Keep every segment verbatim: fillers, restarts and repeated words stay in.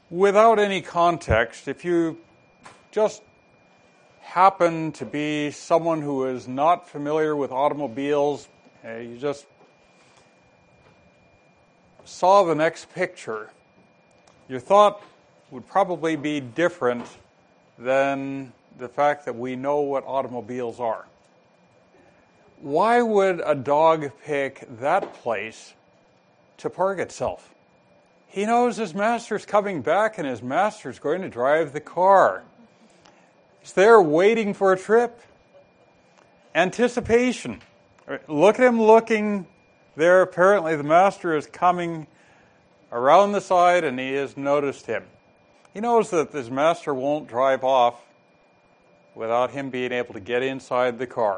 Without any context, if you just happen to be someone who is not familiar with automobiles, uh, you just saw the next picture, your thought would probably be different than the fact that we know what automobiles are. Why would a dog pick that place to park itself? He knows his master's coming back and his master's going to drive the car. He's there waiting for a trip. Anticipation. Look at him looking there. Apparently the master is coming around the side and he has noticed him. He knows that his master won't drive off without him being able to get inside the car.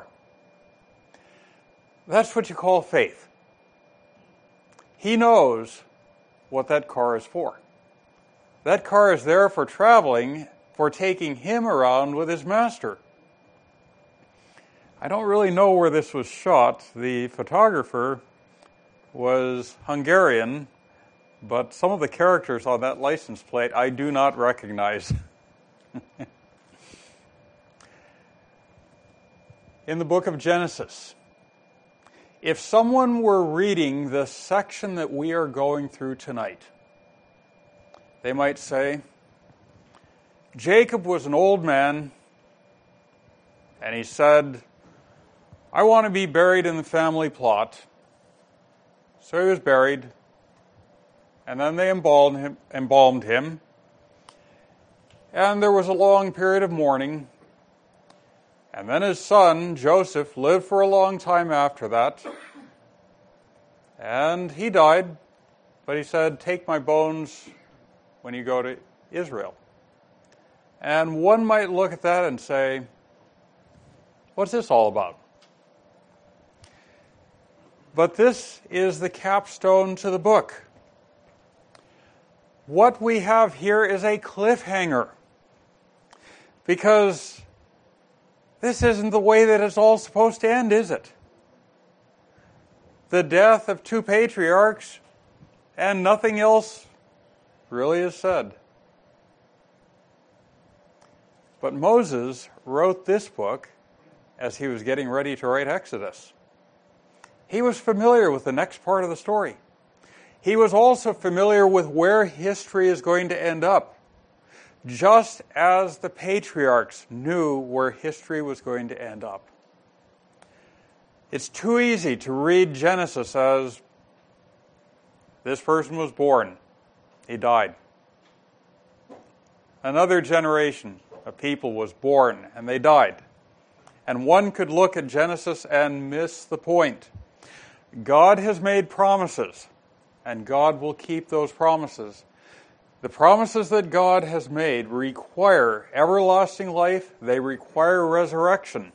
That's what you call faith. He knows what that car is for. That car is there for traveling, for taking him around with his master. I don't really know where this was shot. The photographer was Hungarian, but some of the characters on that license plate I do not recognize. In the book of Genesis, if someone were reading the section that we are going through tonight, they might say, Jacob was an old man, and he said, I want to be buried in the family plot. So he was buried, and then they embalmed him, embalmed him, and there was a long period of mourning. And then his son, Joseph, lived for a long time after that. And he died, but he said, take my bones when you go to Israel. And one might look at that and say, what's this all about? But this is the capstone to the book. What we have here is a cliffhanger. Because this isn't the way that it's all supposed to end, is it? The death of two patriarchs and nothing else really is said. But Moses wrote this book as he was getting ready to write Exodus. He was familiar with the next part of the story. He was also familiar with where history is going to end up, just as the patriarchs knew where history was going to end up. It's too easy to read Genesis as this person was born, he died. Another generation of people was born and they died. And one could look at Genesis and miss the point. God has made promises, and God will keep those promises. The promises that God has made require everlasting life. They require resurrection.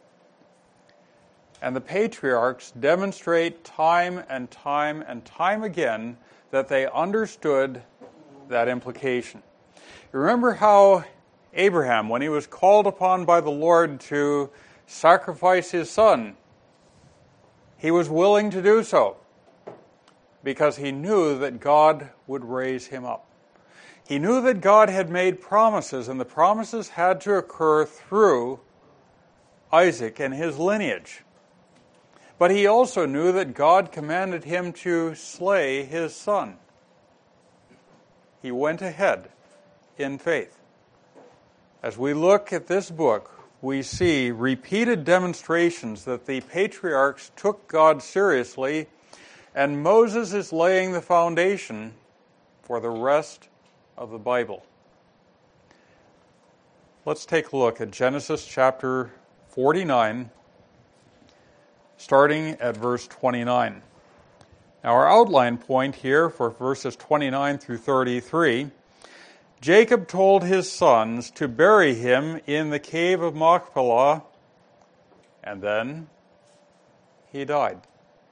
And the patriarchs demonstrate time and time and time again that they understood that implication. Remember how Abraham, when he was called upon by the Lord to sacrifice his son, he was willing to do so because he knew that God would raise him up. He knew that God had made promises, and the promises had to occur through Isaac and his lineage. But he also knew that God commanded him to slay his son. He went ahead in faith. As we look at this book, we see repeated demonstrations that the patriarchs took God seriously, and Moses is laying the foundation for the rest of the Bible. Let's take a look at Genesis chapter forty-nine, starting at verse twenty-nine. Now our outline point here for verses twenty-nine through thirty-three, Jacob told his sons to bury him in the cave of Machpelah, and then he died.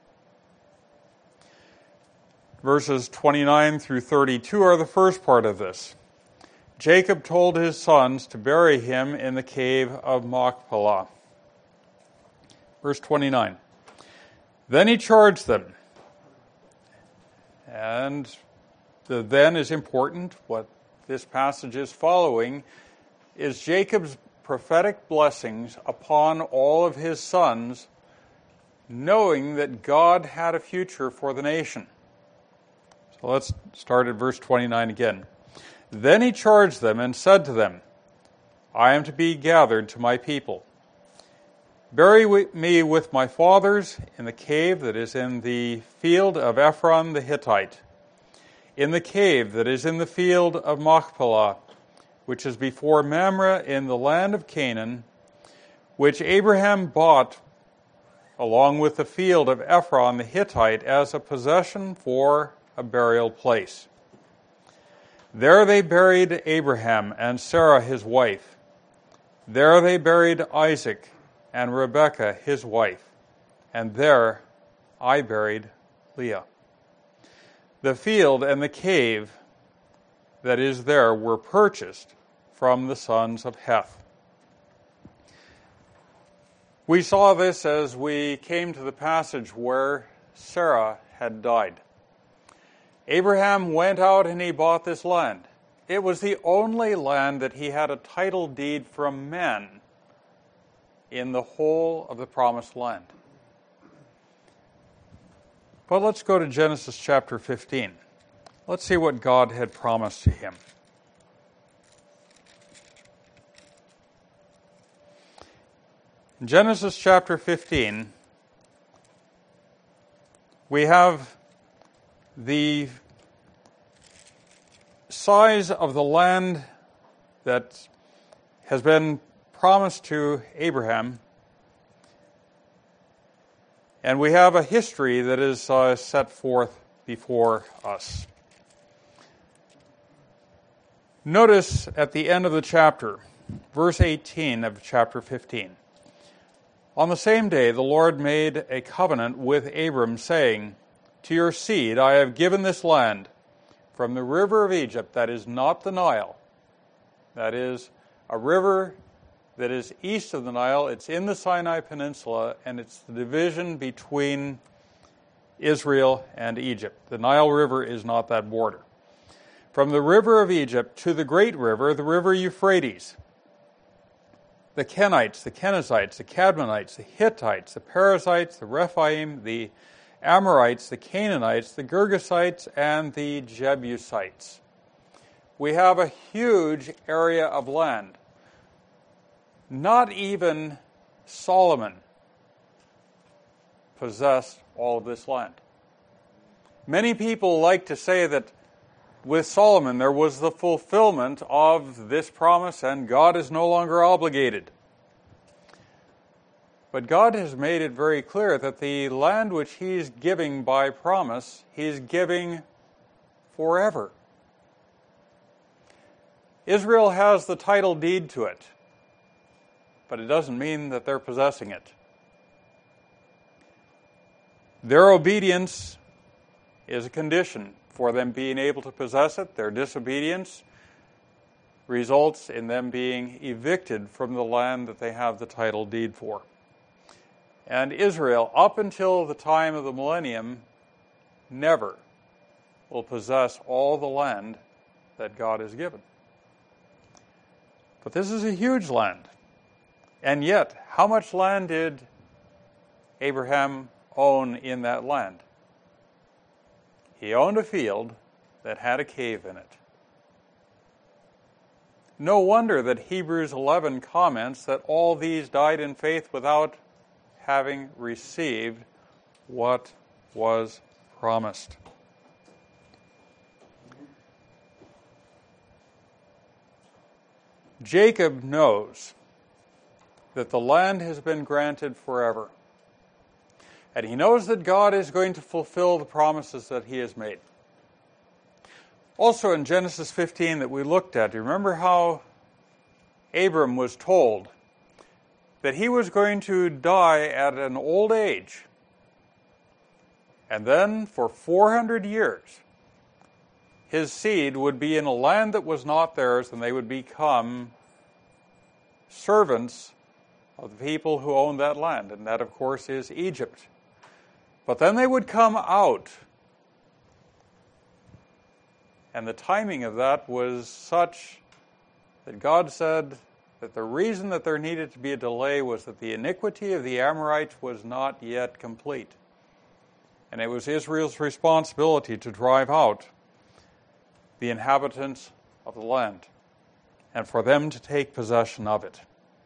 Verses twenty-nine through thirty-two are the first part of this. Jacob told his sons to bury him in the cave of Machpelah. Verse twenty-nine. Then he charged them. And the then is important. What this passage is following is Jacob's prophetic blessings upon all of his sons, knowing that God had a future for the nation. So let's start at verse twenty-nine again. Then he charged them and said to them, I am to be gathered to my people. Bury me with my fathers in the cave that is in the field of Ephron the Hittite, in the cave that is in the field of Machpelah, which is before Mamre in the land of Canaan, which Abraham bought along with the field of Ephron the Hittite as a possession for a burial place. There they buried Abraham and Sarah his wife. There they buried Isaac and Rebekah his wife. And there I buried Leah. The field and the cave that is there were purchased from the sons of Heth. We saw this as we came to the passage where Sarah had died. Abraham went out and he bought this land. It was the only land that he had a title deed from men in the whole of the promised land. But let's go to Genesis chapter fifteen. Let's see what God had promised to him. In Genesis chapter fifteen, we have the size of the land that has been promised to Abraham, and we have a history that is uh, set forth before us. Notice at the end of the chapter, verse eighteen of chapter fifteen. On the same day the Lord made a covenant with Abram, saying, To your seed I have given this land, from the river of Egypt, that is not the Nile, that is a river that is east of the Nile. It's in the Sinai Peninsula, and it's the division between Israel and Egypt. The Nile River is not that border. From the river of Egypt to the great river, the river Euphrates, the Kenites, the Kenizzites, the Cadmonites, the Hittites, the Perizzites, the Rephaim, the Amorites, the Canaanites, the Girgasites, and the Jebusites. We have a huge area of land. Not even Solomon possessed all of this land. Many people like to say that with Solomon there was the fulfillment of this promise and God is no longer obligated. But God has made it very clear that the land which He's giving by promise, He's giving forever. Israel has the title deed to it, but it doesn't mean that they're possessing it. Their obedience is a condition for them being able to possess it. Their disobedience results in them being evicted from the land that they have the title deed for. And Israel, up until the time of the millennium, never will possess all the land that God has given. But this is a huge land. And yet, how much land did Abraham own in that land? He owned a field that had a cave in it. No wonder that Hebrews eleven comments that all these died in faith without having received what was promised. Jacob knows that the land has been granted forever. And he knows that God is going to fulfill the promises that He has made. Also in Genesis fifteen that we looked at, you remember how Abram was told that he was going to die at an old age. And then for four hundred years, his seed would be in a land that was not theirs, and they would become servants of the people who owned that land. And that, of course, is Egypt. But then they would come out And the timing of that was such that God said that the reason that there needed to be a delay was that the iniquity of the Amorites was not yet complete. And it was Israel's responsibility to drive out the inhabitants of the land and for them to take possession of it.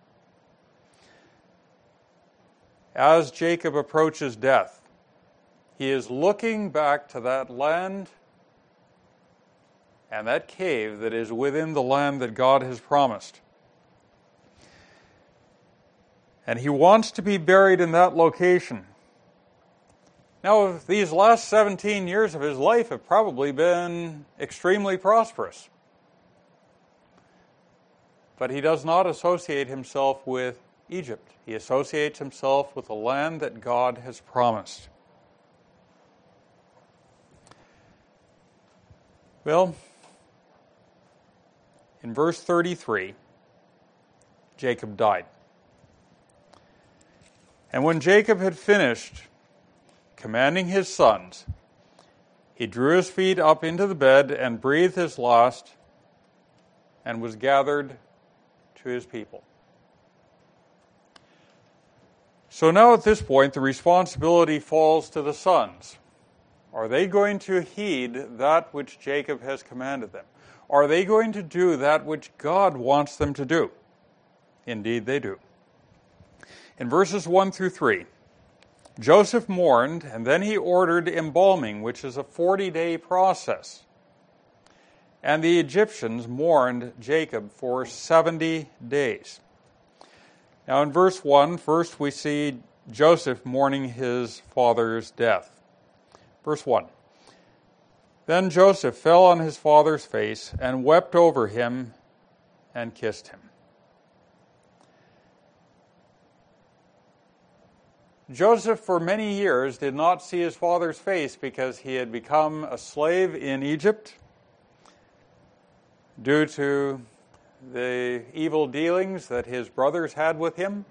As Jacob approaches death, he is looking back to that land and that cave that is within the land that God has promised. And he wants to be buried in that location. Now, these last seventeen years of his life have probably been extremely prosperous. But he does not associate himself with Egypt. He associates himself with the land that God has promised. Well, in verse thirty-three, Jacob died. And when Jacob had finished commanding his sons, he drew his feet up into the bed and breathed his last and was gathered to his people. So now at this point, the responsibility falls to the sons. Are they going to heed that which Jacob has commanded them? Are they going to do that which God wants them to do? Indeed, they do. In verses one through three, Joseph mourned, and then he ordered embalming, which is a forty-day process. And the Egyptians mourned Jacob for seventy days. Now in verse one, first we see Joseph mourning his father's death. Verse one, then Joseph fell on his father's face and wept over him and kissed him. Joseph for many years did not see his father's face because he had become a slave in Egypt due to the evil dealings that his brothers had with him.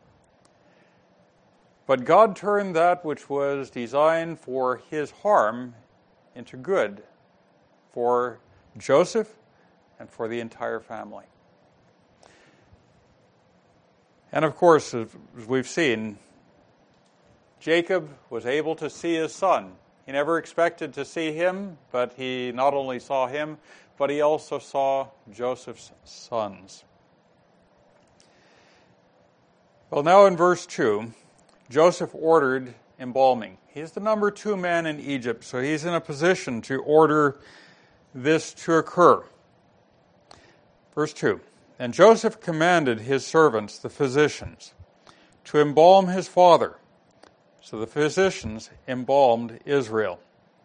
But God turned that which was designed for his harm into good for Joseph and for the entire family. And of course, as we've seen, Jacob was able to see his son. He never expected to see him, but he not only saw him, but he also saw Joseph's sons. Well, now in verse two, Joseph ordered embalming. He's the number two man in Egypt, so he's in a position to order this to occur. Verse two, and Joseph commanded his servants, the physicians, to embalm his father. So the physicians embalmed Israel.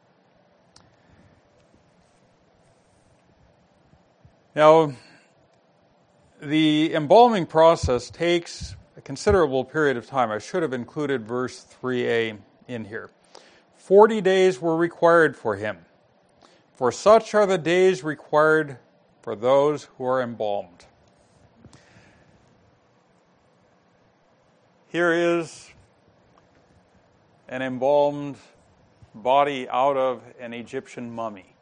Now, the embalming process takes a considerable period of time. I should have included verse three a in here. Forty days were required for him, for such are the days required for those who are embalmed. Here is an embalmed body out of an Egyptian mummy.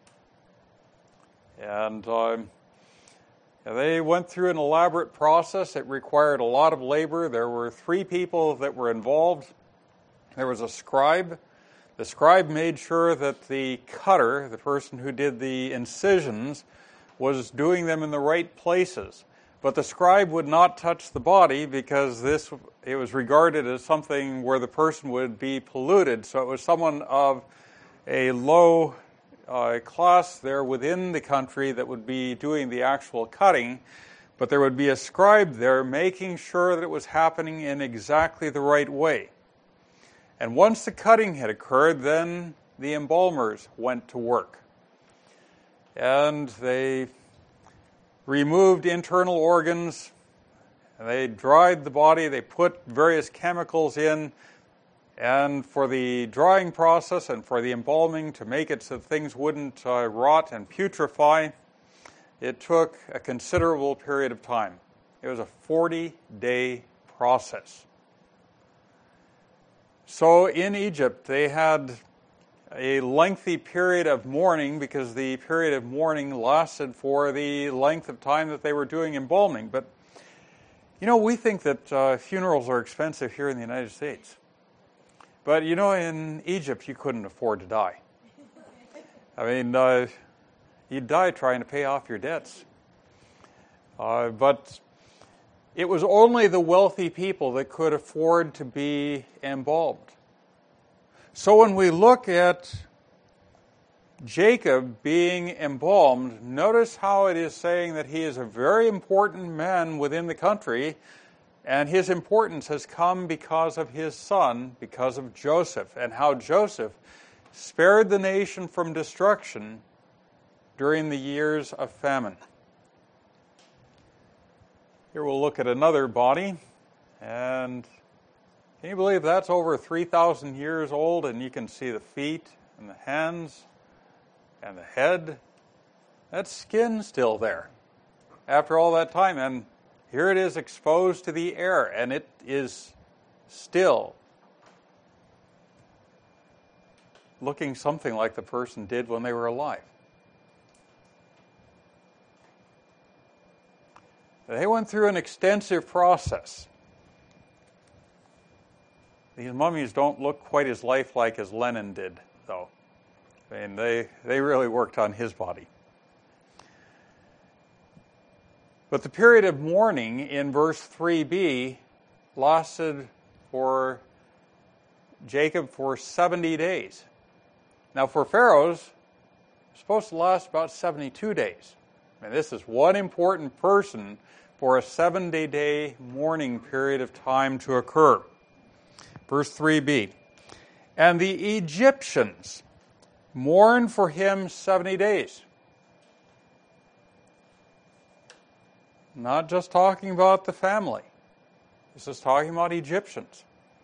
And uh, they went through an elaborate process. It required a lot of labor. There were three people that were involved. There was a scribe. The scribe made sure that the cutter, the person who did the incisions, was doing them in the right places. But the scribe would not touch the body because this it was regarded as something where the person would be polluted. So it was someone of a low uh, class there within the country that would be doing the actual cutting. But there would be a scribe there making sure that it was happening in exactly the right way. And once the cutting had occurred, then the embalmers went to work. And they removed internal organs, and they dried the body, they put various chemicals in, and for the drying process and for the embalming to make it so things wouldn't uh, rot and putrefy, it took a considerable period of time. It was a forty-day process. So in Egypt, they had a lengthy period of mourning, because the period of mourning lasted for the length of time that they were doing embalming. But, you know, we think that uh, funerals are expensive here in the United States. But, you know, in Egypt, you couldn't afford to die. I mean, uh, you'd die trying to pay off your debts. Uh, but it was only the wealthy people that could afford to be embalmed. So when we look at Jacob being embalmed, notice how it is saying that he is a very important man within the country, and his importance has come because of his son, because of Joseph, and how Joseph spared the nation from destruction during the years of famine. Here we'll look at another body, and can you believe that's over three thousand years old, and you can see the feet and the hands and the head? That skin's still there after all that time, and here it is exposed to the air, and it is still looking something like the person did when they were alive. They went through an extensive process. These mummies don't look quite as lifelike as Lenin did, though. I mean, they, they really worked on his body. But the period of mourning in verse three b lasted for Jacob for seventy days. Now, for Pharaoh's, it's supposed to last about seventy-two days. And this is one important person for a seventy-day mourning period of time to occur. Verse three b, and the Egyptians mourned for him seventy days. Not just talking about the family. This is talking about Egyptians.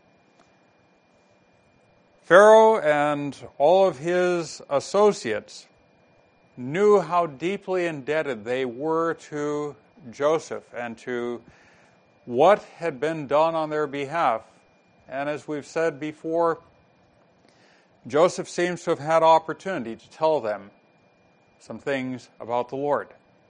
Pharaoh and all of his associates knew how deeply indebted they were to Joseph and to what had been done on their behalf. And as we've said before, Joseph seems to have had opportunity to tell them some things about the Lord.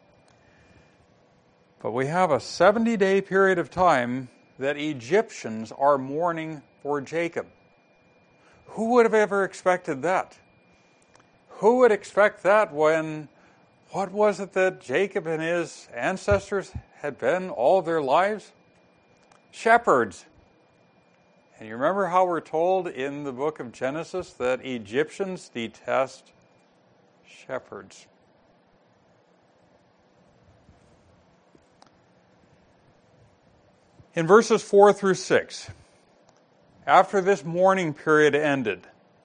But we have a seventy-day period of time that Egyptians are mourning for Jacob. Who would have ever expected that? Who would expect that when, what was it that Jacob and his ancestors had been all their lives? Shepherds. And you remember how we're told in the book of Genesis that Egyptians detest shepherds. In verses four through six, after this mourning period ended,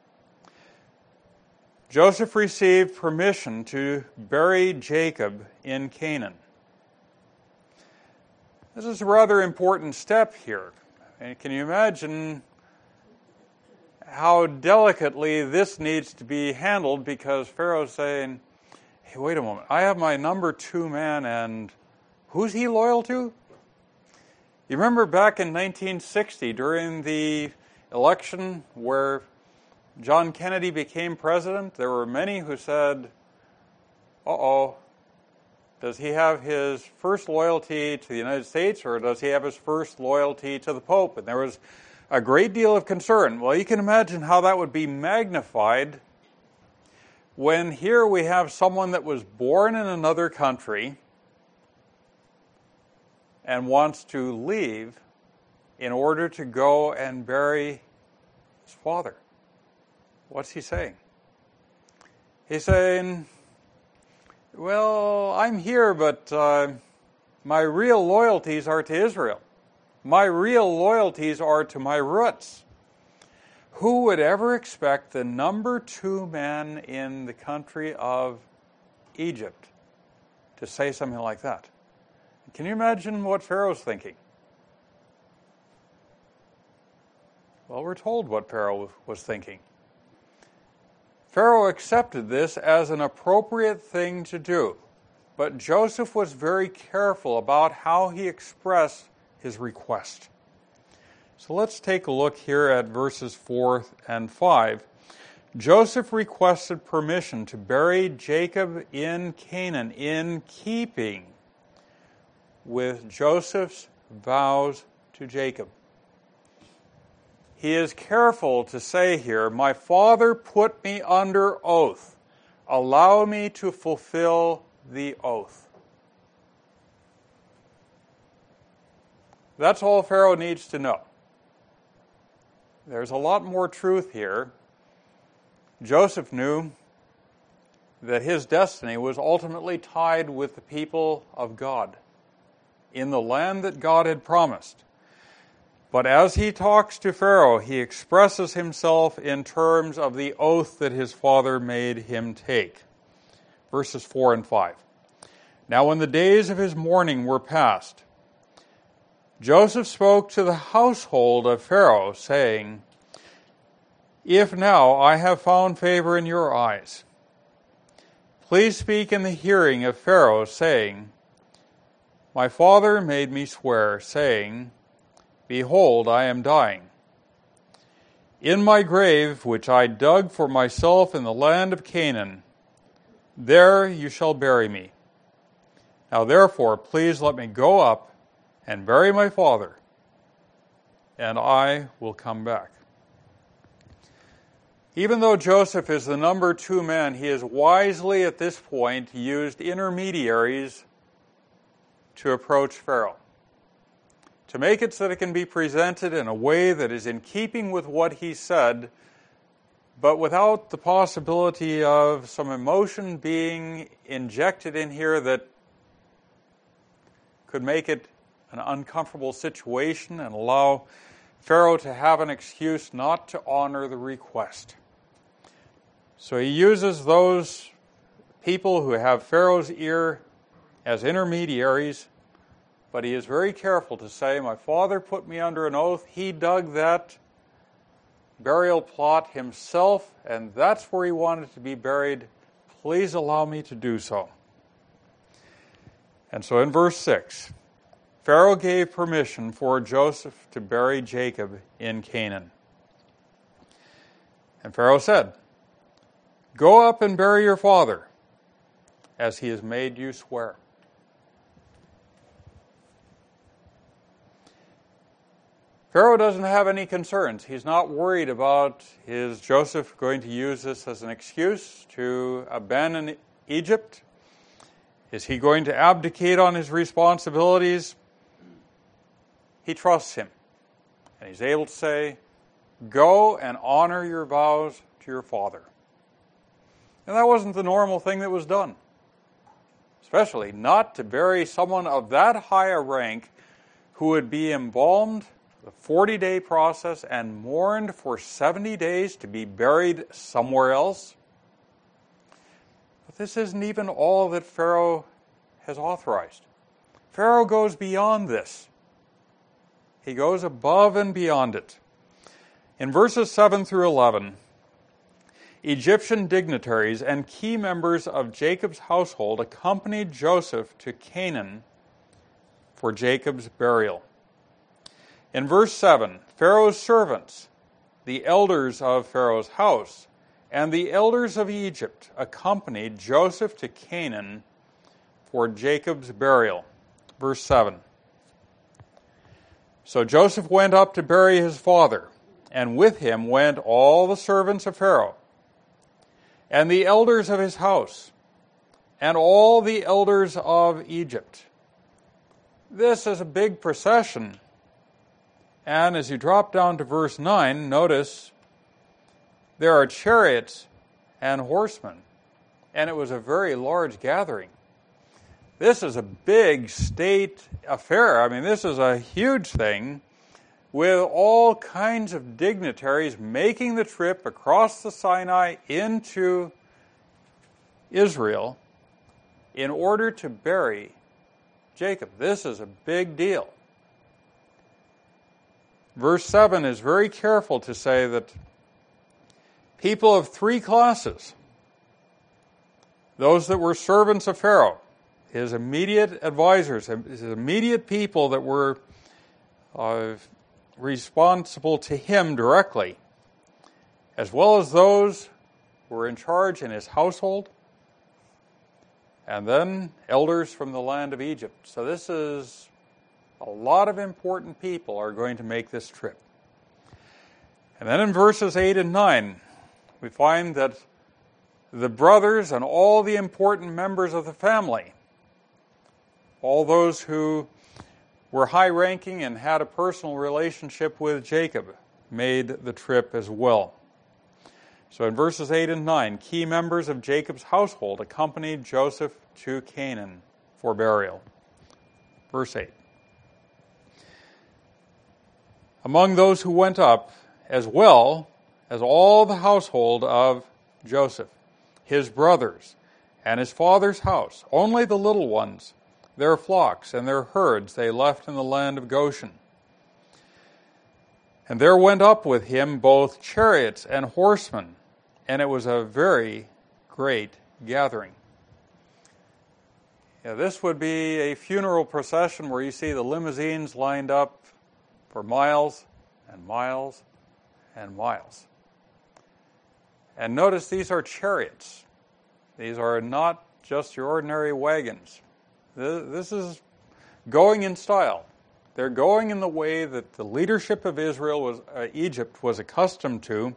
Joseph received permission to bury Jacob in Canaan. This is a rather important step here. And can you imagine how delicately this needs to be handled, because Pharaoh's saying, hey, wait a moment, I have my number two man, and who's he loyal to? You remember back in nineteen sixty, during the election where John Kennedy became president, there were many who said, uh-oh, does he have his first loyalty to the United States, or does he have his first loyalty to the Pope? And there was a great deal of concern. Well, you can imagine how that would be magnified when here we have someone that was born in another country and wants to leave in order to go and bury his father. What's he saying? He's saying, well, I'm here, but uh, my real loyalties are to Israel. My real loyalties are to my roots. Who would ever expect the number two man in the country of Egypt to say something like that? Can you imagine what Pharaoh's thinking? Well, we're told what Pharaoh was thinking. Pharaoh accepted this as an appropriate thing to do, but Joseph was very careful about how he expressed his request. So let's take a look here at verses four and five Joseph requested permission to bury Jacob in Canaan in keeping with Joseph's vows to Jacob. He is careful to say here, my father put me under oath. Allow me to fulfill the oath. That's all Pharaoh needs to know. There's a lot more truth here. Joseph knew that his destiny was ultimately tied with the people of God in the land that God had promised. But as he talks to Pharaoh, he expresses himself in terms of the oath that his father made him take. Verses four and five. Now when the days of his mourning were past, Joseph spoke to the household of Pharaoh, saying, if now I have found favor in your eyes, please speak in the hearing of Pharaoh, saying, my father made me swear, saying, behold, I am dying. In my grave, which I dug for myself in the land of Canaan, there you shall bury me. Now therefore, please let me go up and bury my father, and I will come back. Even though Joseph is the number two man, he has wisely at this point used intermediaries to approach Pharaoh, to make it so that it can be presented in a way that is in keeping with what he said, but without the possibility of some emotion being injected in here that could make it an uncomfortable situation and allow Pharaoh to have an excuse not to honor the request. So he uses those people who have Pharaoh's ear as intermediaries, but he is very careful to say, my father put me under an oath. He dug that burial plot himself, and that's where he wanted to be buried. Please allow me to do so. And so in verse six, Pharaoh gave permission for Joseph to bury Jacob in Canaan. And Pharaoh said, go up and bury your father, as he has made you swear. Pharaoh doesn't have any concerns. He's not worried about is Joseph going to use this as an excuse to abandon Egypt? Is he going to abdicate on his responsibilities? He trusts him. And he's able to say, go and honor your vows to your father. And that wasn't the normal thing that was done. Especially not to bury someone of that high a rank who would be embalmed, the forty-day process, and mourned for seventy days to be buried somewhere else. But this isn't even all that Pharaoh has authorized. Pharaoh goes beyond this. He goes above and beyond it. In verses seven through eleven, Egyptian dignitaries and key members of Jacob's household accompanied Joseph to Canaan for Jacob's burial. In verse seven, Pharaoh's servants, the elders of Pharaoh's house, and the elders of Egypt accompanied Joseph to Canaan for Jacob's burial. Verse seven. So Joseph went up to bury his father, and with him went all the servants of Pharaoh, and the elders of his house, and all the elders of Egypt. This is a big procession. And as you drop down to verse nine, notice there are chariots and horsemen. And it was a very large gathering. This is a big state affair. I mean, this is a huge thing with all kinds of dignitaries making the trip across the Sinai into Israel in order to bury Jacob. This is a big deal. Verse seven is very careful to say that people of three classes, those that were servants of Pharaoh, his immediate advisors, his immediate people that were uh, responsible to him directly, as well as those who were in charge in his household, and then elders from the land of Egypt. So this is a lot of important people are going to make this trip. And then in verses eight and nine, we find that the brothers and all the important members of the family, all those who were high-ranking and had a personal relationship with Jacob, made the trip as well. So in verses eight and nine, key members of Jacob's household accompanied Joseph to Canaan for burial. Verse eight. Among those who went up, as well as all the household of Joseph, his brothers, and his father's house, only the little ones, their flocks and their herds they left in the land of Goshen. And there went up with him both chariots and horsemen, and it was a very great gathering. Yeah, this would be a funeral procession where you see the limousines lined up for miles and miles and miles. And notice these are chariots. These are not just your ordinary wagons. This is going in style. They're going in the way that the leadership of Israel was, uh, Egypt was accustomed to.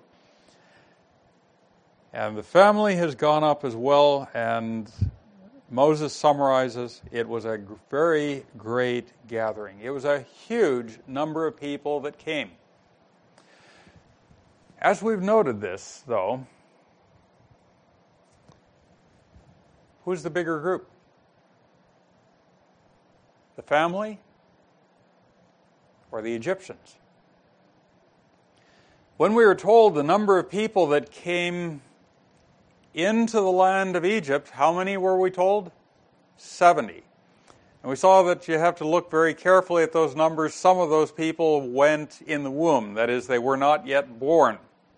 And the family has gone up as well, and Moses summarizes, it was a very great gathering. It was a huge number of people that came. As we've noted this, though, who's the bigger group? The family or the Egyptians? When we were told the number of people that came into the land of Egypt, how many were we told? seventy. And we saw that you have to look very carefully at those numbers. Some of those people went in the womb. That is, they were not yet born.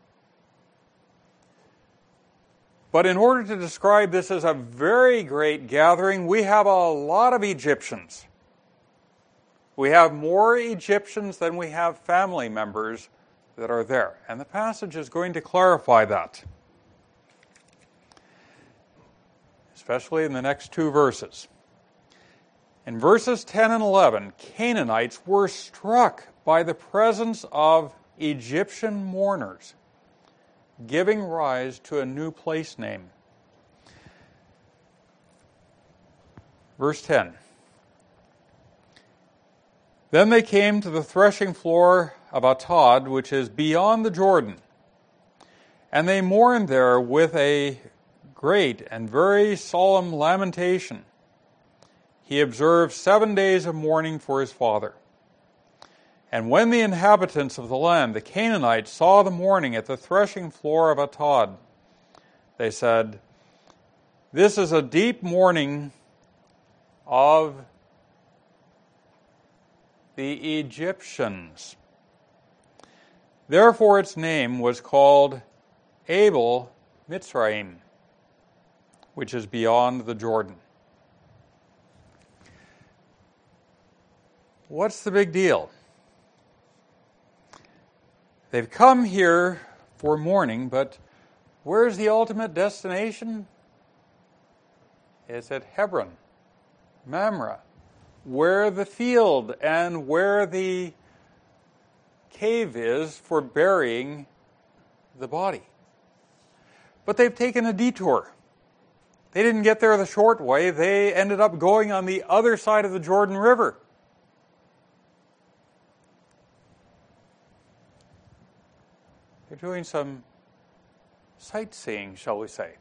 But in order to describe this as a very great gathering, we have a lot of Egyptians. We have more Egyptians than we have family members that are there. And the passage is going to clarify that, especially in the next two verses. In verses ten and eleven, Canaanites were struck by the presence of Egyptian mourners, giving rise to a new place name. Verse ten. Then they came to the threshing floor of Atad, which is beyond the Jordan, and they mourned there with a great and very solemn lamentation. He observed seven days of mourning for his father. And when the inhabitants of the land, the Canaanites, saw the mourning at the threshing floor of Atad, they said, "This is a deep mourning of the Egyptians." Therefore its name was called Abel Mitzrayim, which is beyond the Jordan. What's the big deal? They've come here for mourning, but where's the ultimate destination? It's at Hebron, Mamre, where the field and where the cave is for burying the body. But they've taken a detour. They didn't get there the short way. They ended up going on the other side of the Jordan River. They're doing some sightseeing, shall we say.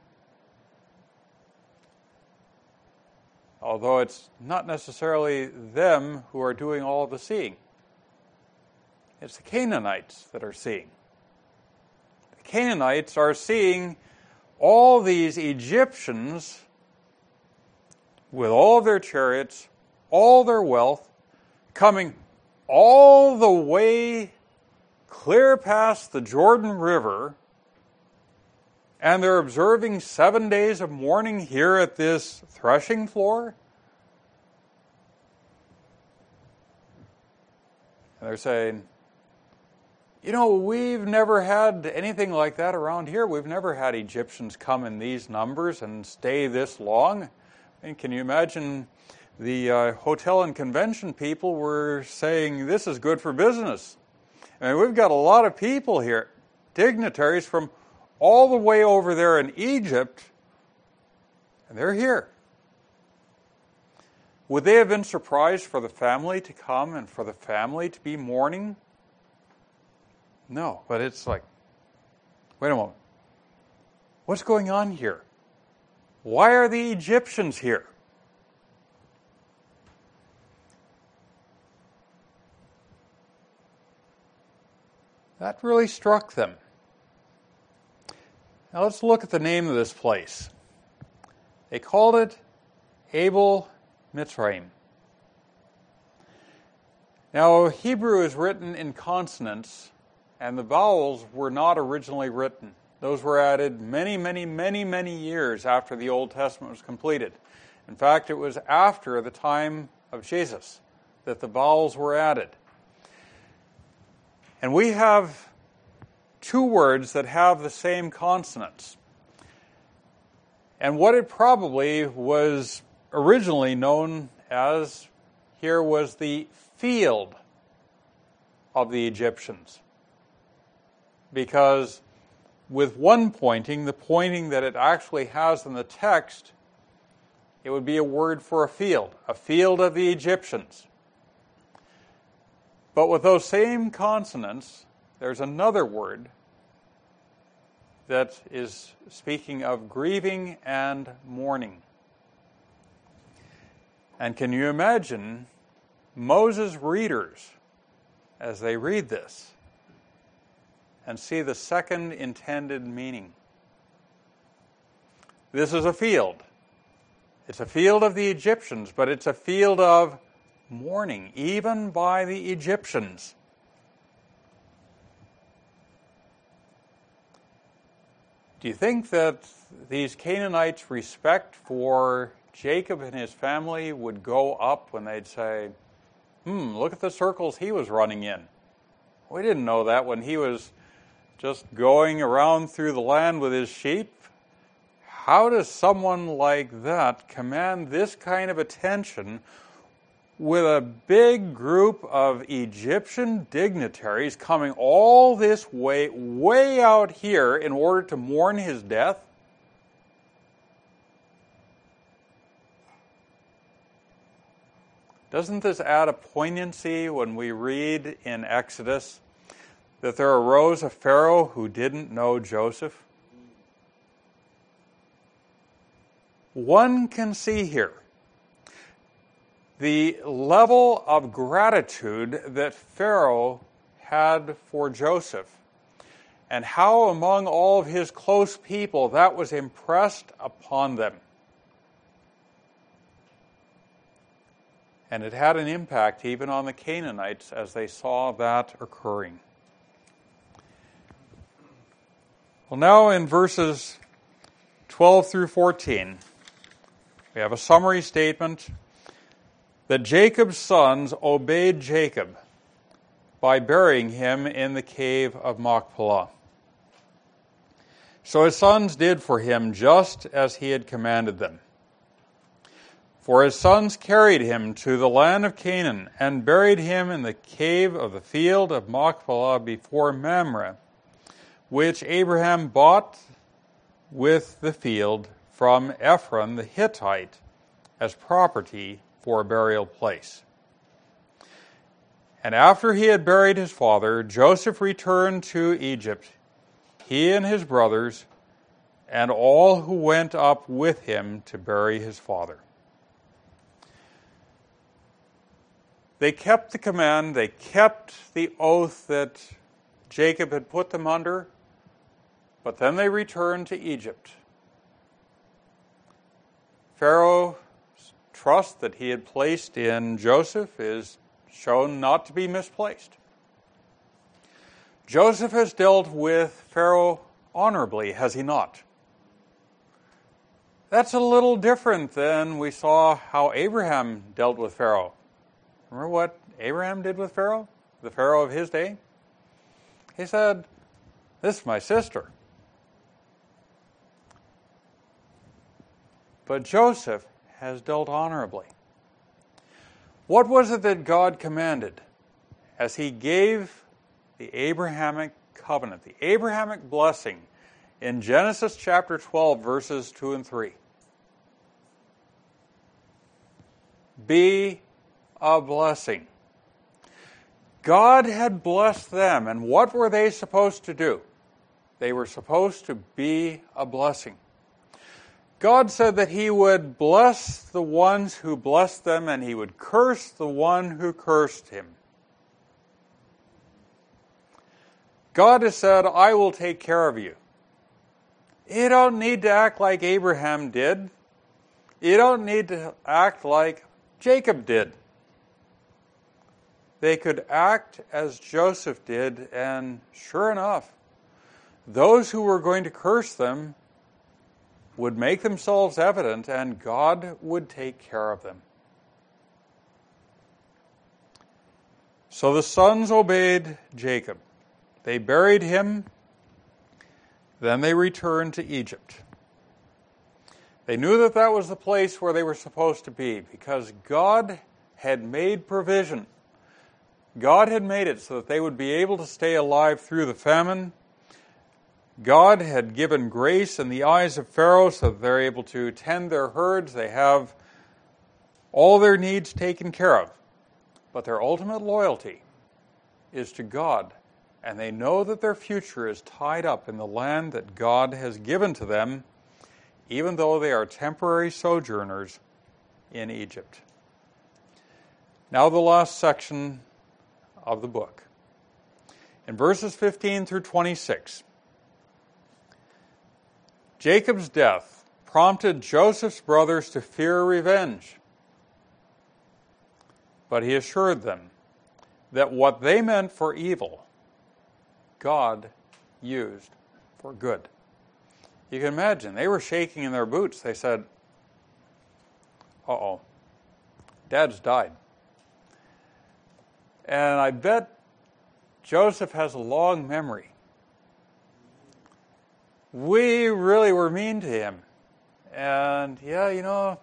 Although it's not necessarily them who are doing all the seeing. It's the Canaanites that are seeing. The Canaanites are seeing all these Egyptians with all their chariots, all their wealth, coming all the way clear past the Jordan River, and they're observing seven days of mourning here at this threshing floor. And they're saying, You know, we've never had anything like that around here. We've never had Egyptians come in these numbers and stay this long. I mean, can you imagine the uh, hotel and convention people were saying, this is good for business. I mean, we've got a lot of people here, dignitaries from all the way over there in Egypt, and they're here. Would they have been surprised for the family to come and for the family to be mourning? No, but it's like, wait a moment. What's going on here? Why are the Egyptians here? That really struck them. Now let's look at the name of this place. They called it Abel Mitzrayim. Now, Hebrew is written in consonants, and the vowels were not originally written. Those were added many, many, many, many years after the Old Testament was completed. In fact, it was after the time of Jesus that the vowels were added. And we have two words that have the same consonants. And what it probably was originally known as here was the field of the Egyptians. Because with one pointing, the pointing that it actually has in the text, it would be a word for a field, a field of the Egyptians. But with those same consonants, there's another word that is speaking of grieving and mourning. And can you imagine Moses' readers as they read this and see the second intended meaning? This is a field. It's a field of the Egyptians, but it's a field of mourning, even by the Egyptians. Do you think that these Canaanites' respect for Jacob and his family would go up when they'd say, hmm, look at the circles he was running in? We didn't know that when he was just going around through the land with his sheep. How does someone like that command this kind of attention with a big group of Egyptian dignitaries coming all this way, way out here in order to mourn his death? Doesn't this add a poignancy when we read in Exodus that there arose a Pharaoh who didn't know Joseph? One can see here the level of gratitude that Pharaoh had for Joseph, and how among all of his close people that was impressed upon them. And it had an impact even on the Canaanites as they saw that occurring. Well, now in verses twelve through fourteen, we have a summary statement that Jacob's sons obeyed Jacob by burying him in the cave of Machpelah. So his sons did for him just as he had commanded them. For his sons carried him to the land of Canaan and buried him in the cave of the field of Machpelah before Mamre, which Abraham bought with the field from Ephron the Hittite as property for a burial place. And after he had buried his father, Joseph returned to Egypt, he and his brothers, and all who went up with him to bury his father. They kept the command, they kept the oath that Jacob had put them under, but then they returned to Egypt. Pharaoh's trust that he had placed in Joseph is shown not to be misplaced. Joseph has dealt with Pharaoh honorably, has he not? That's a little different than we saw how Abraham dealt with Pharaoh. Remember what Abraham did with Pharaoh, the Pharaoh of his day? He said, "This is my sister." But Joseph has dealt honorably. What was it that God commanded as he gave the Abrahamic covenant, the Abrahamic blessing in Genesis chapter twelve, verses two and three? Be a blessing. God had blessed them, and what were they supposed to do? They were supposed to be a blessing. God said that he would bless the ones who blessed them, and he would curse the one who cursed him. God has said, "I will take care of you." You don't need to act like Abraham did. You don't need to act like Jacob did. They could act as Joseph did, and sure enough, those who were going to curse them would make themselves evident, and God would take care of them. So the sons obeyed Jacob. They buried him. Then they returned to Egypt. They knew that that was the place where they were supposed to be because God had made provision. God had made it so that they would be able to stay alive through the famine. God had given grace in the eyes of Pharaoh so that they're able to tend their herds. They have all their needs taken care of. But their ultimate loyalty is to God, and they know that their future is tied up in the land that God has given to them, even though they are temporary sojourners in Egypt. Now the last section of the book. In verses fifteen through twenty-six, Jacob's death prompted Joseph's brothers to fear revenge. But he assured them that what they meant for evil, God used for good. You can imagine, they were shaking in their boots. They said, uh-oh, Dad's died. And I bet Joseph has a long memory. We really were mean to him. And yeah, you know,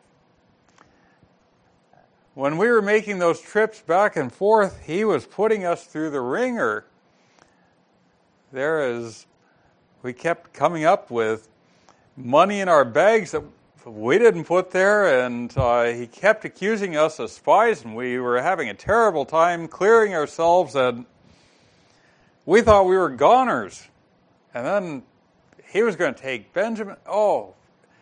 when we were making those trips back and forth, he was putting us through the ringer. There is, we kept coming up with money in our bags that we didn't put there, and uh, he kept accusing us of spies, and we were having a terrible time clearing ourselves, and we thought we were goners. And then he was going to take Benjamin. Oh,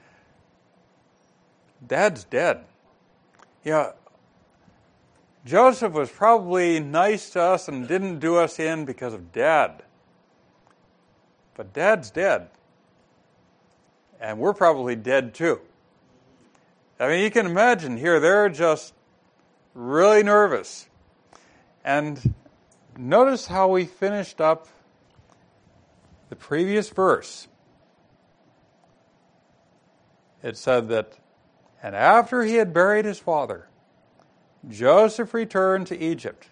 Dad's dead. Yeah, Joseph was probably nice to us and didn't do us in because of Dad. But Dad's dead. And we're probably dead too. I mean, you can imagine here, they're just really nervous. And notice how we finished up the previous verse. It said that, and after he had buried his father, Joseph returned to Egypt,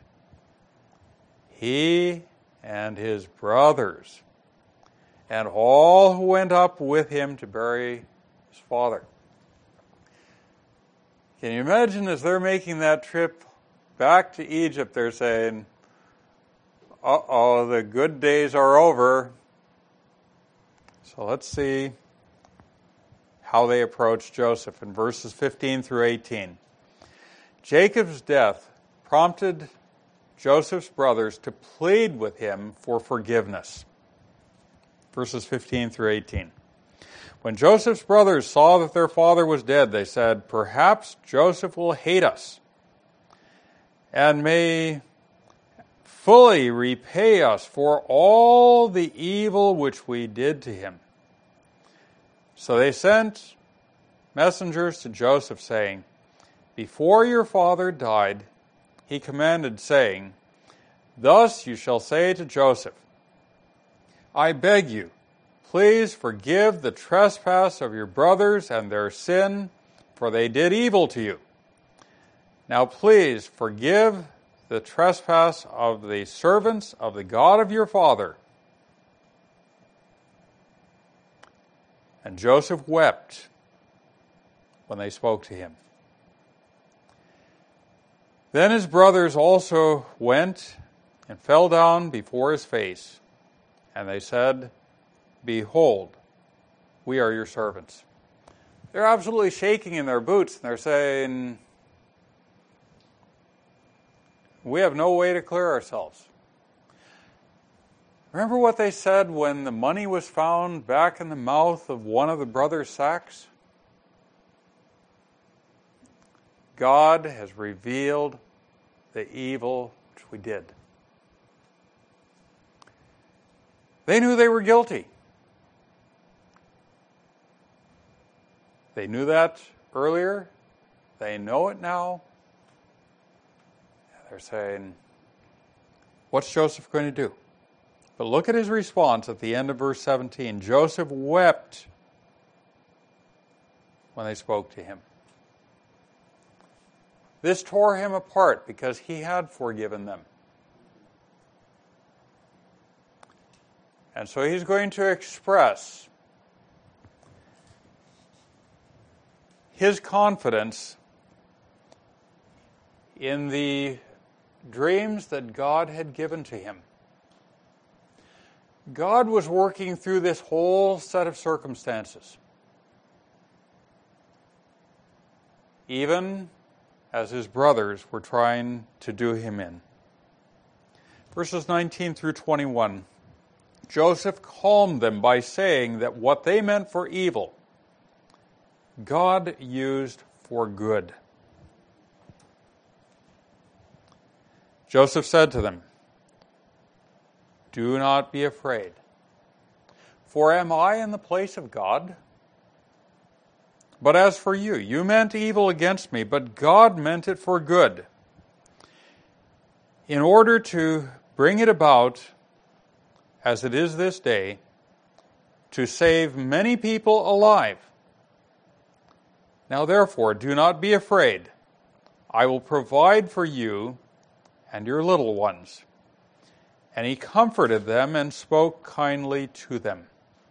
he and his brothers, and all who went up with him to bury his father. Can you imagine as they're making that trip back to Egypt, they're saying, uh-oh, the good days are over. So let's see how they approached Joseph in verses fifteen through eighteen. Jacob's death prompted Joseph's brothers to plead with him for forgiveness. Verses fifteen through eighteen. When Joseph's brothers saw that their father was dead, they said, "Perhaps Joseph will hate us and may fully repay us for all the evil which we did to him." So they sent messengers to Joseph, saying, "Before your father died, he commanded, saying, 'Thus you shall say to Joseph, I beg you, please forgive the trespass of your brothers and their sin, for they did evil to you. Now please forgive the trespass of the servants of the God of your father, And Joseph wept when they spoke to him. Then his brothers also went and fell down before his face, and they said, Behold, we are your servants. They're absolutely shaking in their boots, and they're saying, we have no way to clear ourselves. Remember what they said when the money was found back in the mouth of one of the brothers' sacks? God has revealed the evil which we did. They knew they were guilty. They knew that earlier. They know it now. They're saying, what's Joseph going to do? But look at his response at the end of verse seventeen. Joseph wept when they spoke to him. This tore him apart because he had forgiven them. And so he's going to express his confidence in the dreams that God had given to him. God was working through this whole set of circumstances, even as his brothers were trying to do him in. Verses nineteen through twenty-one. Joseph calmed them by saying that what they meant for evil, God used for good. Joseph said to them, Do not be afraid, for am I in the place of God? But as for you, you meant evil against me, but God meant it for good, in order to bring it about, as it is this day, to save many people alive. Now therefore, do not be afraid. I will provide for you and your little ones. And he comforted them and spoke kindly to them.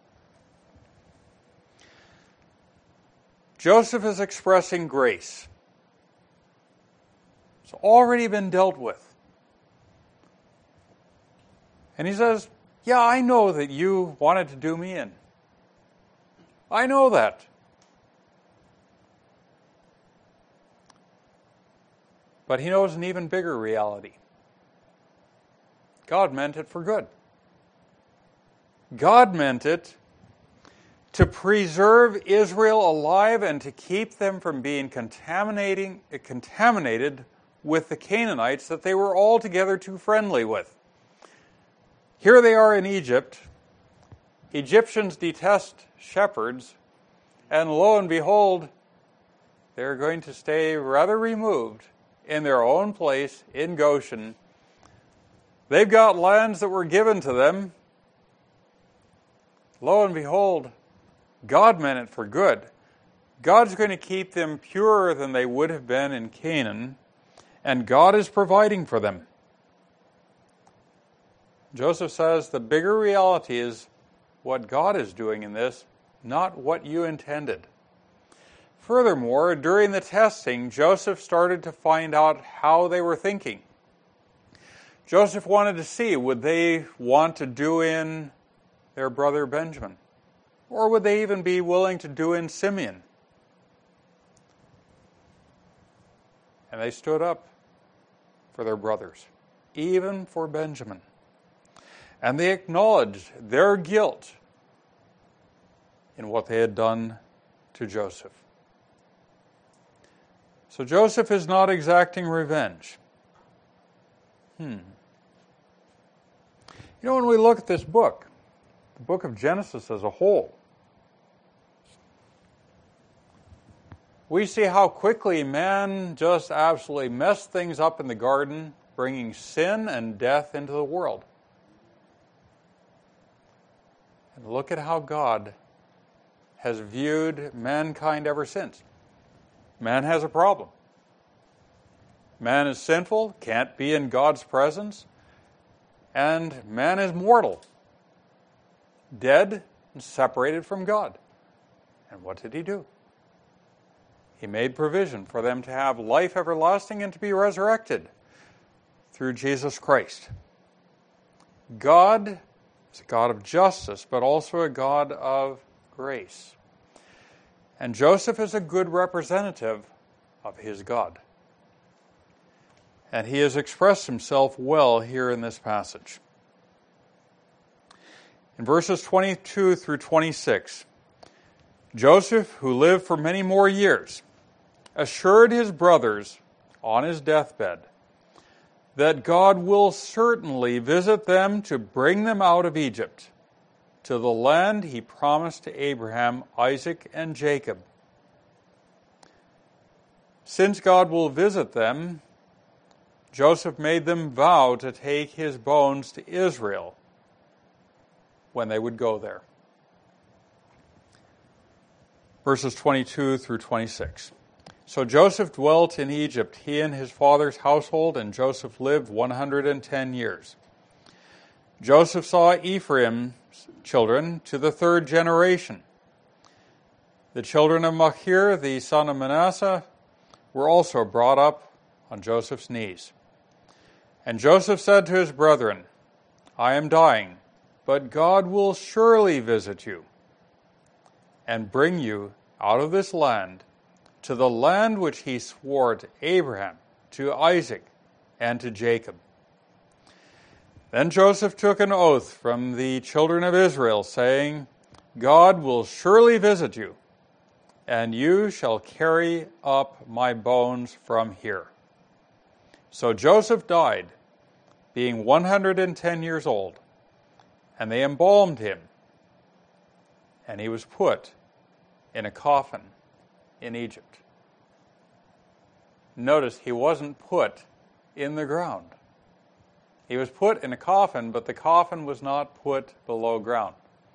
Joseph is expressing grace. It's already been dealt with. And he says, yeah, I know that you wanted to do me in. I know that. But he knows an even bigger reality. God meant it for good. God meant it to preserve Israel alive and to keep them from being contaminating, contaminated with the Canaanites that they were altogether too friendly with. Here they are in Egypt. Egyptians detest shepherds, and lo and behold, they're going to stay rather removed in their own place in Goshen. They've got lands that were given to them. Lo and behold, God meant it for good. God's going to keep them purer than they would have been in Canaan, and God is providing for them. Joseph says the bigger reality is what God is doing in this, not what you intended. Furthermore, during the testing, Joseph started to find out how they were thinking. Joseph wanted to see, would they want to do in their brother Benjamin? Or would they even be willing to do in Simeon? And they stood up for their brothers, even for Benjamin. And they acknowledged their guilt in what they had done to Joseph. So Joseph is not exacting revenge. Hmm. You know, when we look at this book, the book of Genesis as a whole, we see how quickly man just absolutely messed things up in the garden, bringing sin and death into the world. And look at how God has viewed mankind ever since. Man has a problem. Man is sinful, can't be in God's presence, and man is mortal, dead and separated from God. And what did he do? He made provision for them to have life everlasting and to be resurrected through Jesus Christ. God is a God of justice, but also a God of grace. And Joseph is a good representative of his God. And he has expressed himself well here in this passage. In verses twenty-two through twenty-six, Joseph, who lived for many more years, assured his brothers on his deathbed that God will certainly visit them to bring them out of Egypt to the land he promised to Abraham, Isaac, and Jacob. Since God will visit them, Joseph made them vow to take his bones to Israel when they would go there. Verses twenty-two through twenty-six. So Joseph dwelt in Egypt, he and his father's household, and Joseph lived one hundred ten years. Joseph saw Ephraim's children to the third generation. The children of Machir, the son of Manasseh, were also brought up on Joseph's knees. And Joseph said to his brethren, I am dying, but God will surely visit you and bring you out of this land to the land which he swore to Abraham, to Isaac, and to Jacob. Then Joseph took an oath from the children of Israel, saying, God will surely visit you, and you shall carry up my bones from here. So Joseph died, being one hundred ten years old, and they embalmed him, and he was put in a coffin in Egypt. Notice he wasn't put in the ground. He was put in a coffin, but the coffin was not put below ground.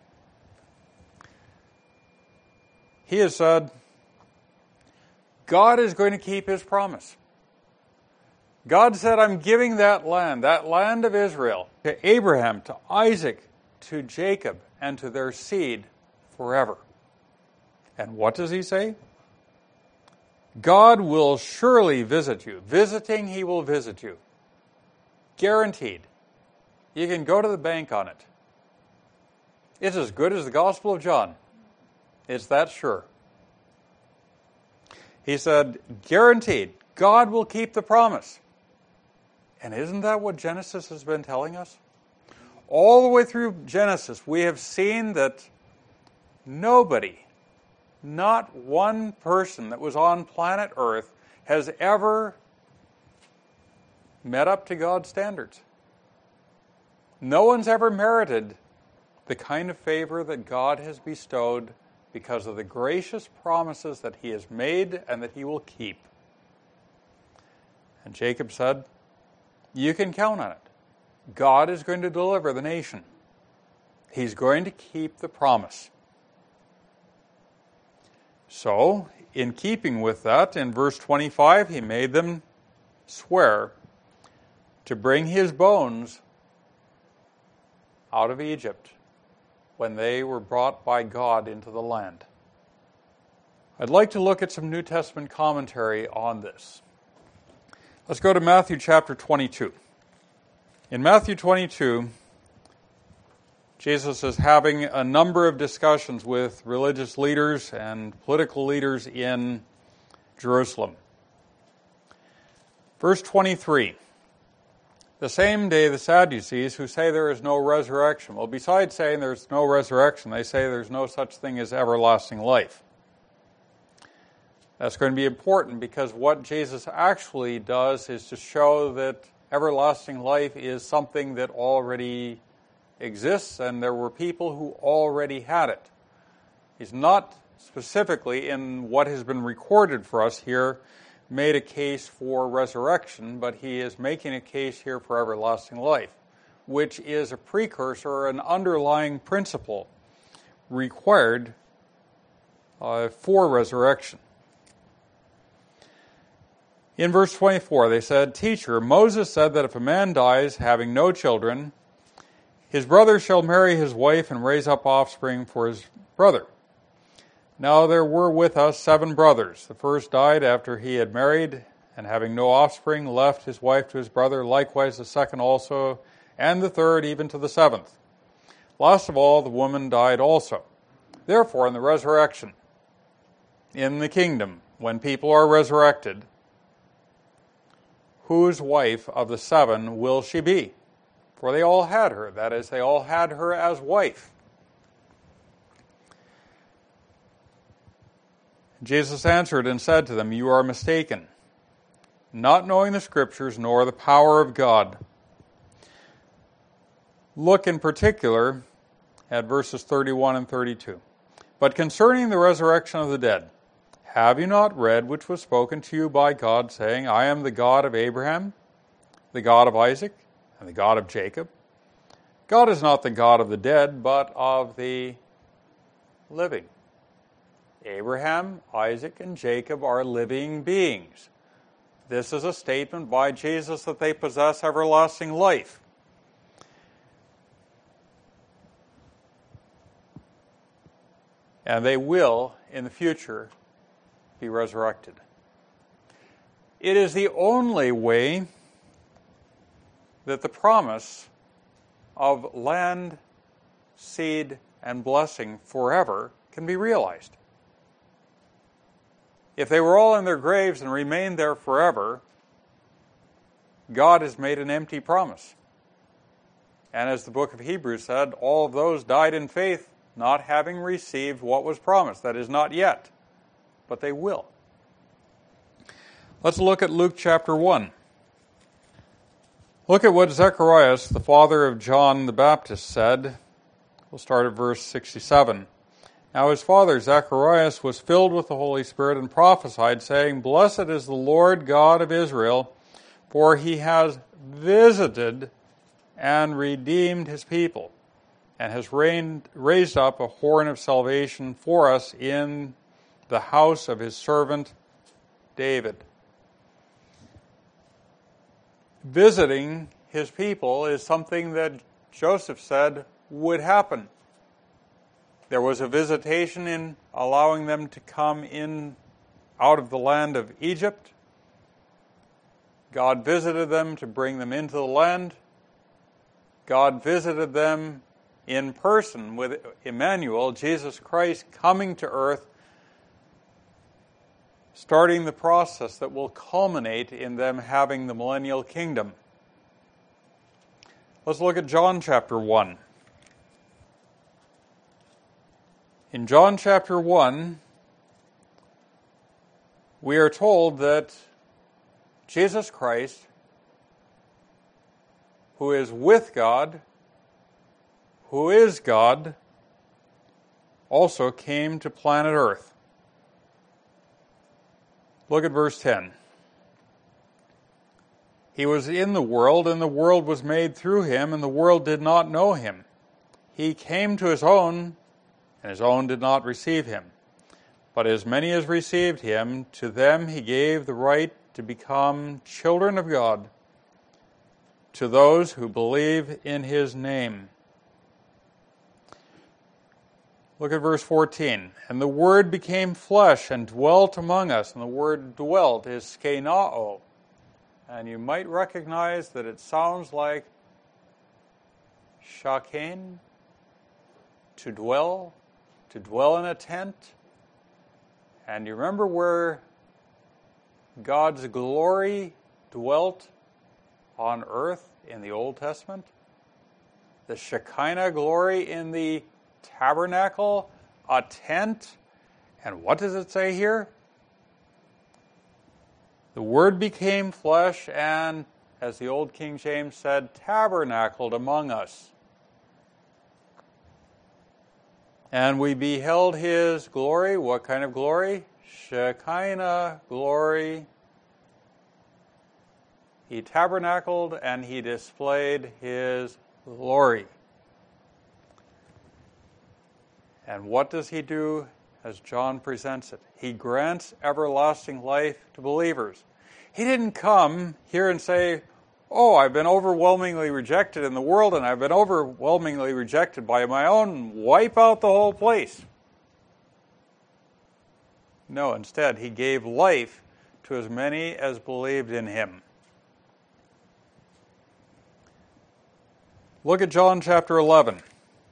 He has said, God is going to keep his promise. God said, I'm giving that land, that land of Israel, to Abraham, to Isaac, to Jacob, and to their seed forever. And what does he say? God will surely visit you. Visiting, he will visit you. Guaranteed. You can go to the bank on it. It's as good as the Gospel of John. It's that sure. He said, guaranteed, God will keep the promise. And isn't that what Genesis has been telling us? All the way through Genesis, we have seen that nobody, not one person that was on planet Earth, has ever met up to God's standards. No one's ever merited the kind of favor that God has bestowed because of the gracious promises that he has made and that he will keep. And Jacob said, you can count on it. God is going to deliver the nation. He's going to keep the promise. So, in keeping with that, in verse twenty-five, he made them swear to bring his bones out of Egypt when they were brought by God into the land. I'd like to look at some New Testament commentary on this. Let's go to Matthew chapter twenty-two. In Matthew twenty-two, Jesus is having a number of discussions with religious leaders and political leaders in Jerusalem. Verse twenty-three. The same day the Sadducees, who say there is no resurrection. Well, besides saying there's no resurrection, they say there's no such thing as everlasting life. That's going to be important because what Jesus actually does is to show that everlasting life is something that already exists, and there were people who already had it. He's not specifically, in what has been recorded for us here, made a case for resurrection, but he is making a case here for everlasting life, which is a precursor, an underlying principle required uh, for resurrection. In verse twenty-four, they said, Teacher, Moses said that if a man dies having no children, his brother shall marry his wife and raise up offspring for his brother. Now there were with us seven brothers. The first died after he had married, and having no offspring, left his wife to his brother. Likewise the second also, and the third even to the seventh. Last of all, the woman died also. Therefore, in the resurrection, in the kingdom, when people are resurrected, whose wife of the seven will she be? For they all had her. That is, they all had her as wife. Jesus answered and said to them, You are mistaken, not knowing the Scriptures nor the power of God. Look in particular at verses thirty-one and thirty-two. But concerning the resurrection of the dead, have you not read which was spoken to you by God, saying, I am the God of Abraham, the God of Isaac, and the God of Jacob? God is not the God of the dead, but of the living. Abraham, Isaac, and Jacob are living beings. This is a statement by Jesus that they possess everlasting life. And they will, in the future, be resurrected. It is the only way that the promise of land, seed, and blessing forever can be realized. If they were all in their graves and remained there forever, God has made an empty promise. And as the book of Hebrews said, all of those died in faith, not having received what was promised. That is, not yet, but they will. Let's look at Luke chapter one. Look at what Zacharias, the father of John the Baptist, said. We'll start at verse sixty-seven. Now his father Zacharias was filled with the Holy Spirit and prophesied, saying, Blessed is the Lord God of Israel, for he has visited and redeemed his people, and has reigned, raised up a horn of salvation for us in the house of his servant David. Visiting his people is something that Joseph said would happen. There was a visitation in allowing them to come in out of the land of Egypt. God visited them to bring them into the land. God visited them in person with Emmanuel, Jesus Christ, coming to earth, starting the process that will culminate in them having the millennial kingdom. Let's look at John chapter one. In John chapter one, we are told that Jesus Christ, who is with God, who is God, also came to planet Earth. Look at verse ten. He was in the world, and the world was made through him, and the world did not know him. He came to his own, and his own did not receive him. But as many as received him, to them he gave the right to become children of God, to those who believe in his name. Look at verse fourteen. And the Word became flesh and dwelt among us. And the word dwelt is skenao. And you might recognize that it sounds like shaken, to dwell, to dwell in a tent. And you remember where God's glory dwelt on earth in the Old Testament? The Shekinah glory in the tabernacle, a tent. And what does it say here? The Word became flesh and, as the old King James said, tabernacled among us. And we beheld his glory. What kind of glory? Shekinah glory. He tabernacled and he displayed his glory. And what does he do as John presents it? He grants everlasting life to believers. He didn't come here and say, oh, I've been overwhelmingly rejected in the world and I've been overwhelmingly rejected by my own, wipe out the whole place. No, instead, he gave life to as many as believed in him. Look at John chapter eleven.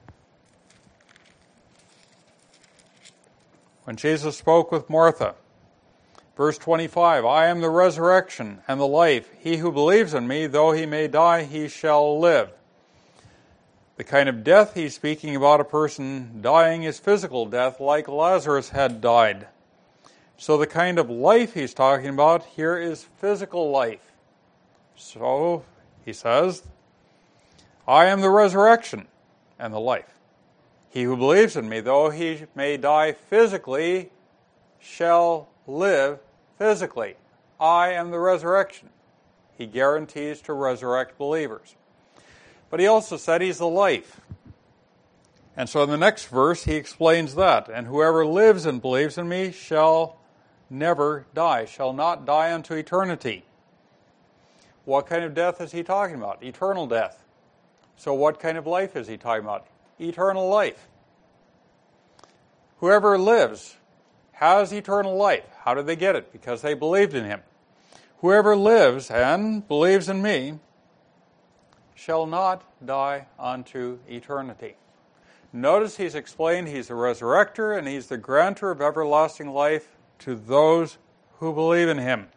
When Jesus spoke with Martha, verse twenty-five, I am the resurrection and the life. He who believes in me, though he may die, he shall live. The kind of death he's speaking about, a person dying, is physical death, like Lazarus had died. So the kind of life he's talking about here is physical life. So, he says, I am the resurrection and the life. He who believes in me, though he may die physically, shall live physically. I am the resurrection. He guarantees to resurrect believers. But he also said he's the life. And so in the next verse he explains that. And whoever lives and believes in me shall never die, shall not die unto eternity. What kind of death is he talking about? Eternal death. So what kind of life is he talking about? Eternal life. Whoever lives has eternal life. How did they get it? Because they believed in him. Whoever lives and believes in me shall not die unto eternity. Notice he's explained he's the resurrector and he's the grantor of everlasting life to those who believe in him.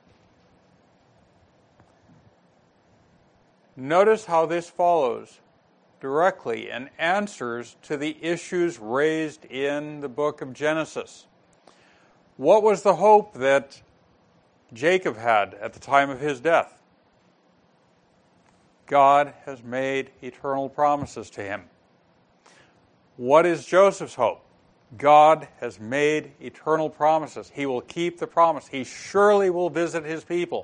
Notice how this follows directly and answers to the issues raised in the book of Genesis. What was the hope that Jacob had at the time of his death? God has made eternal promises to him. What is Joseph's hope? God has made eternal promises. He will keep the promise. He surely will visit his people.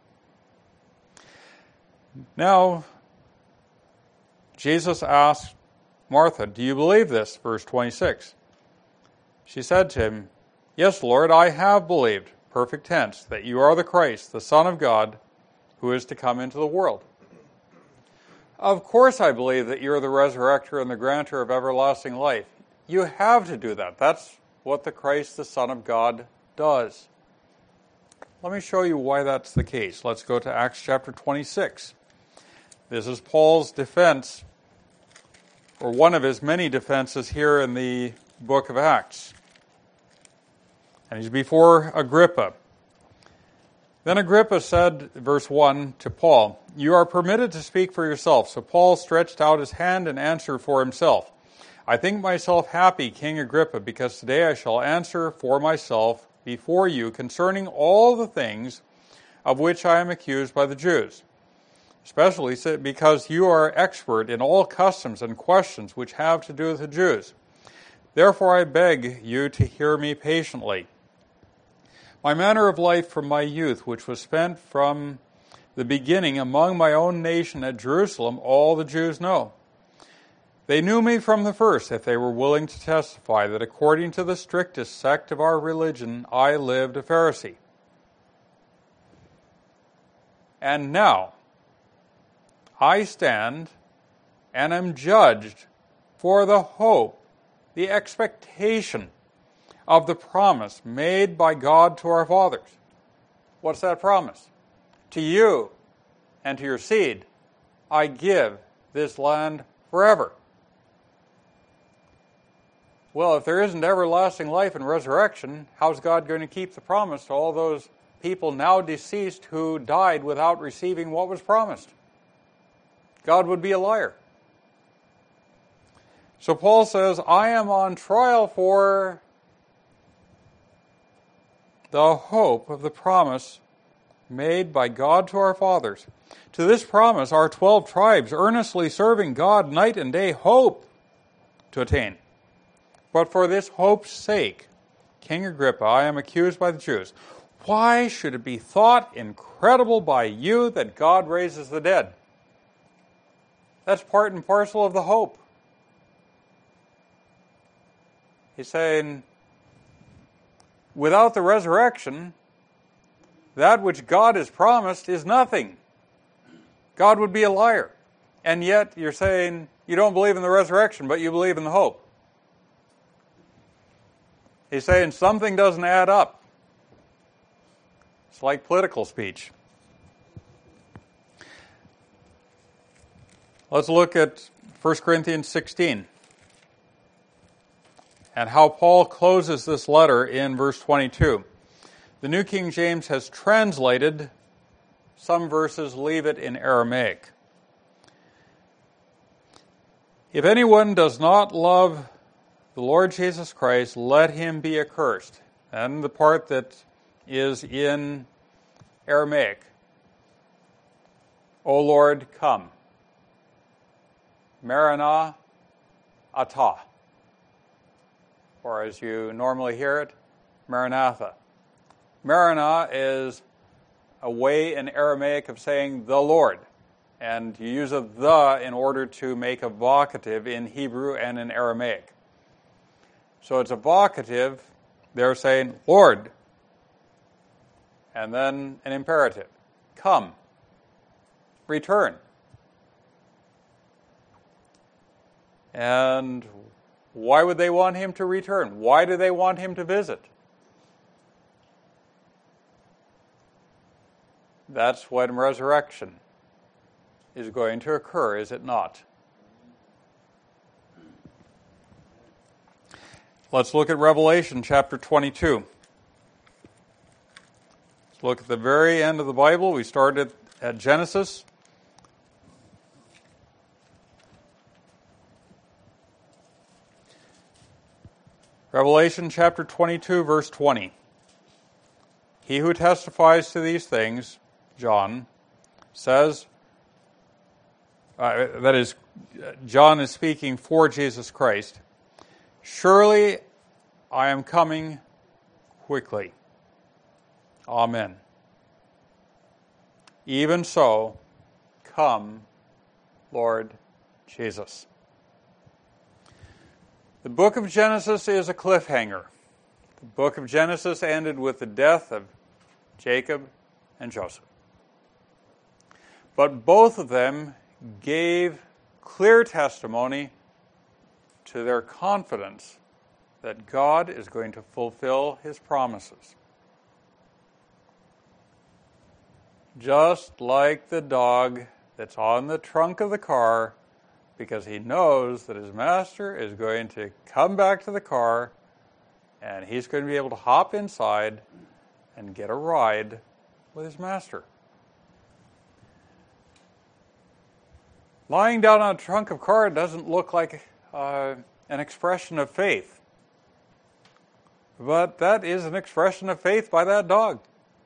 Now, Jesus asked Martha, do you believe this? Verse twenty-six. She said to him, yes, Lord, I have believed, perfect tense, that you are the Christ, the Son of God, who is to come into the world. Of course I believe that you're the resurrector and the grantor of everlasting life. You have to do that. That's what the Christ, the Son of God, does. Let me show you why that's the case. Let's go to Acts chapter twenty-six. This is Paul's defense, or one of his many defenses here in the book of Acts. And he's before Agrippa. Then Agrippa said, verse one, to Paul, you are permitted to speak for yourself. So Paul stretched out his hand and answered for himself. I think myself happy, King Agrippa, because today I shall answer for myself before you concerning all the things of which I am accused by the Jews, especially because you are expert in all customs and questions which have to do with the Jews. Therefore I beg you to hear me patiently. My manner of life from my youth, which was spent from the beginning among my own nation at Jerusalem, all the Jews know. They knew me from the first, if they were willing to testify that according to the strictest sect of our religion, I lived a Pharisee. And now, I stand and am judged for the hope, the expectation of the promise made by God to our fathers. What's that promise? To you and to your seed, I give this land forever. Well, if there isn't everlasting life and resurrection, how's God going to keep the promise to all those people now deceased who died without receiving what was promised? God would be a liar. So Paul says, I am on trial for the hope of the promise made by God to our fathers. To this promise, our twelve tribes, earnestly serving God night and day, hope to attain. But for this hope's sake, King Agrippa, I am accused by the Jews. Why should it be thought incredible by you that God raises the dead? That's part and parcel of the hope. He's saying, without the resurrection, that which God has promised is nothing. God would be a liar. And yet you're saying you don't believe in the resurrection, but you believe in the hope. He's saying something doesn't add up. It's like political speech. Let's look at First Corinthians sixteen and how Paul closes this letter in verse twenty-two. The New King James has translated some verses, leave it in Aramaic. If anyone does not love the Lord Jesus Christ, let him be accursed. And the part that is in Aramaic, O Lord, come. Maranatha, Atah. Or as you normally hear it, Maranatha. Maranatha is a way in Aramaic of saying the Lord. And you use a the in order to make a vocative in Hebrew and in Aramaic. So it's a vocative. They're saying, Lord. And then an imperative. Come. Return. And why would they want him to return? Why do they want him to visit? That's when resurrection is going to occur, is it not? Let's look at Revelation chapter twenty-two. Let's look at the very end of the Bible. We started at Genesis. Revelation chapter twenty-two, verse twenty. He who testifies to these things, John, says, uh, that is, John is speaking for Jesus Christ, surely I am coming quickly. Amen. Even so, come, Lord Jesus. The book of Genesis is a cliffhanger. The book of Genesis ended with the death of Jacob and Joseph. But both of them gave clear testimony to their confidence that God is going to fulfill his promises. Just like the dog that's on the trunk of the car, because he knows that his master is going to come back to the car and he's going to be able to hop inside and get a ride with his master. Lying down on a trunk of a car doesn't look like uh, an expression of faith. But that is an expression of faith by that dog.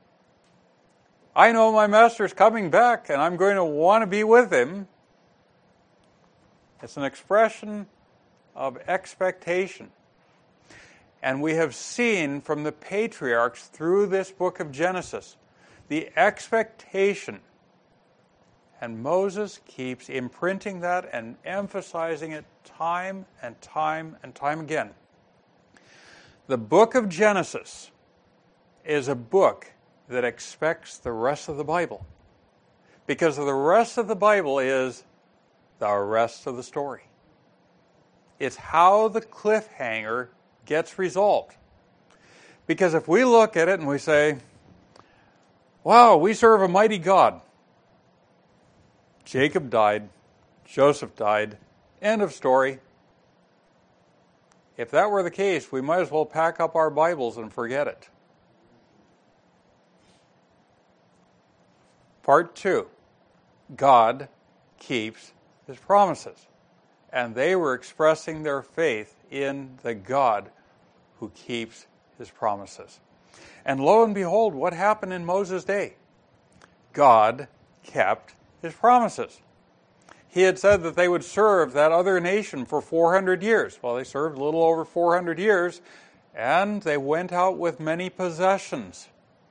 I know my master's coming back and I'm going to want to be with him. It's an expression of expectation. And we have seen from the patriarchs through this book of Genesis the expectation. And Moses keeps imprinting that and emphasizing it time and time and time again. The book of Genesis is a book that expects the rest of the Bible. Because the rest of the Bible is the rest of the story. It's how the cliffhanger gets resolved. Because if we look at it and we say, wow, we serve a mighty God. Jacob died, Joseph died, end of story. If that were the case, we might as well pack up our Bibles and forget it. Part two, God keeps his promises. And they were expressing their faith in the God who keeps his promises. And lo and behold, what happened in Moses' day? God kept his promises. He had said that they would serve that other nation for four hundred years. Well, they served a little over four hundred years, and they went out with many possessions.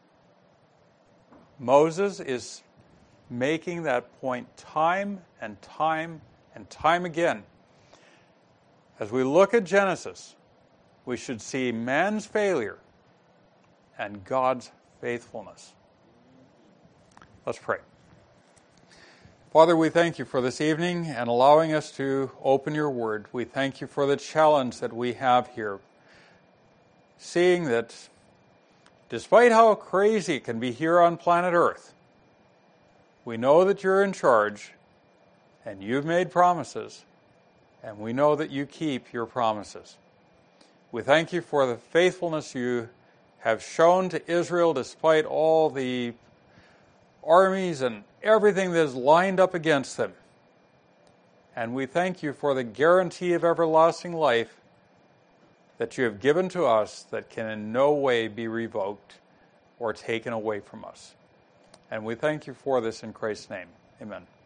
Moses is making that point time and time and time again. As we look at Genesis, we should see man's failure and God's faithfulness. Let's pray. Father, we thank you for this evening and allowing us to open your word. We thank you for the challenge that we have here. Seeing that despite how crazy it can be here on planet Earth, we know that you're in charge, and you've made promises, and we know that you keep your promises. We thank you for the faithfulness you have shown to Israel despite all the armies and everything that is lined up against them. And we thank you for the guarantee of everlasting life that you have given to us that can in no way be revoked or taken away from us. And we thank you for this in Christ's name. Amen.